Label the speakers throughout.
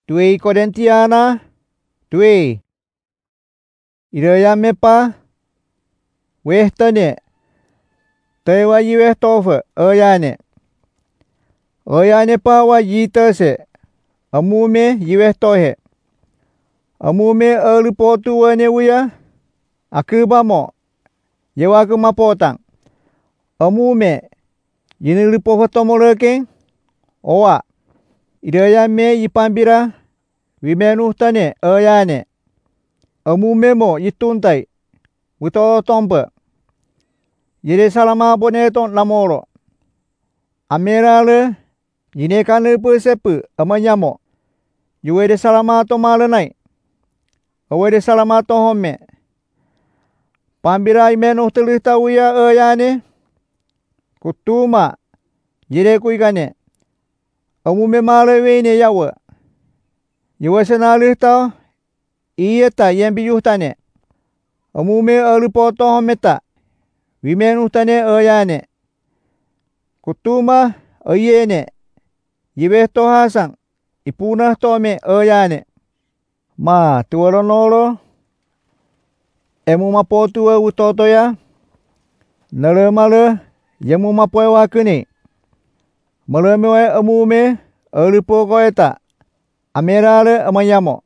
Speaker 1: Tuei Korintiana, tuei. Ida mepa wehtane tewa yiwehtofe oyane. Oyane pa wa yitase amume yiwehtohe. Amume alipotu wane wuya akibamo yewaku mapotang. Amume yinilipo tomoleke owa. Ida me yipambira wimenuhtane oyane. Amume mo yituntai wuto tompe. Yire salama boneton lamoro. Amerale yine kanlepe sepe amanyamo. Yuwede salama to malenai. Awede salama to home. Pambira imenu telita uya oyane. Kutuma yire kuigane. Amume male wene yawe. Yuwasena lita iyeta yembiyuhtane. Amume alipoto hometa. Wimenuhtane oyane. Kutuma oyene. Yibehto hasang. Ipuna tome oyane. Ma tuwaronolo. Emu mapotua utotoya. Nalemale yemu mapoe wakuni. Malemewe amume alipo koeta. Amerale amayamo.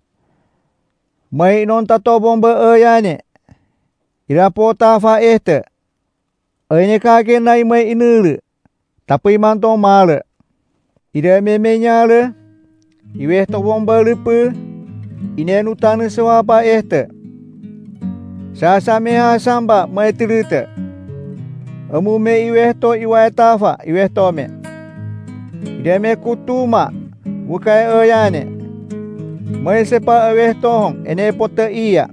Speaker 1: Mai non tato bomba oyane. Irapo tafa ehte. Oyne kake nai mai inulu. Tapi manto male. Ira memenyale. Iwehto bomba lipe. Inenu tanu sewapa ehte. Sasa meha samba mai tilite. Amume iwehto iwae tafa iwehto me. Ira me kutuma. Wukai oyane. Mai sepa awehtohong ene pote iya.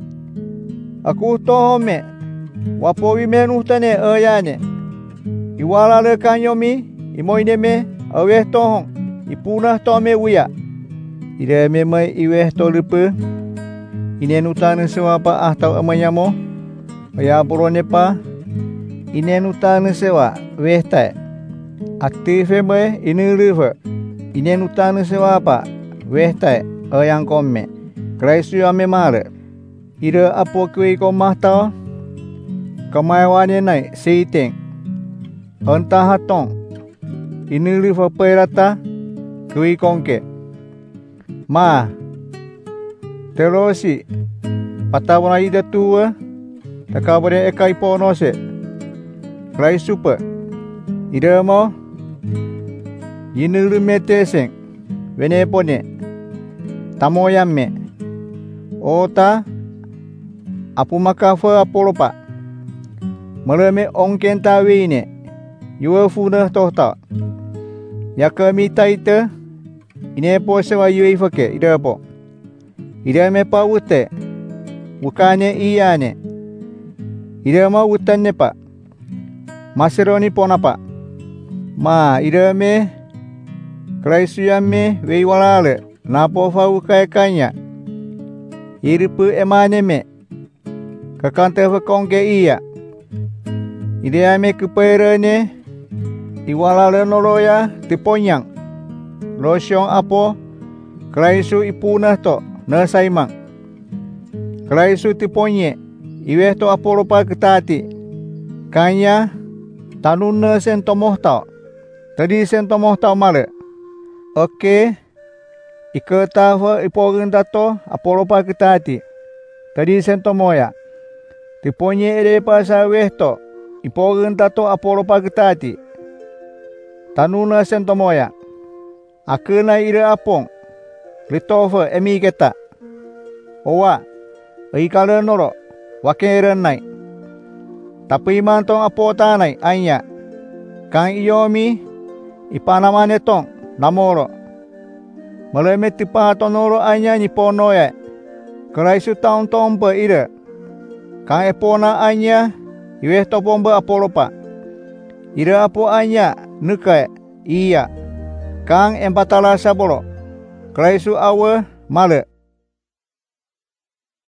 Speaker 1: Aku tohome. Wapo wimenuhtane oyane. Iwala le kanyomi. Imoineme awehtohong. Ipunah tome wuya. Ida me mai iwehto lipe. Inenutane sewapa ahtau amanyamo. Aya poronepa. Inenutane sewa wehtai. Aktife mai inilive. Inenutane sewapa wehtai. Oyang komme. Kraisu ame mare. Ida apo kui komahtau. Kamaiwane nai seiteng. Entah hatong. Inilive perata. Kui kongke. Ma. Terosi. Patawana ida tua. Takabare ekai ponose. Kraisu pe. Ida mo. Yinilu meteseng. Wene pone. Tamoyamme. Ota. Apu makafa apolopa. Maleme ongkenta wine. Yue funa tohta. Yakami taite. Inepo sewa yue fake. Ida po. Ida me pa ute. Wukane iyane. Ida ma utanne pa. Masironi ponapa. Ma ida me. Kraisu yamme weiwalale. Napo fa wukai kanya. Iripu emane me. Kakante fakongke iya. Ida me kuperene. Iwalale noloya tiponyang. Losyong apo. Kraisu ipunah to. Nasaimang. Kraisu tiponye. Iwehto apolopa ketati. Kanya. Tanuna sentomohtau. Tadi sentomohtau male. Oke. Iketafa ipogendato apolopa ketati. Tadi sentomoya. Tiponye ere pasa wehto. Ipogendato apolopa ketati. Tanuna sentomoya. Akena ire apong. Litofa emi keta. Owa. Ikale noro. Wakere nai. Tapi mantong apotanai anya. Kang iyomi. Ipanamane tong. Namoro. Maleme tipa tonoro anya niponoya. Kraisu taon tombe ire. Kang epona anya. Iwehto bomba apolopa. Ire apo anya. Nukai. Iya. Kang empatala sabolo. Kraisu awe male.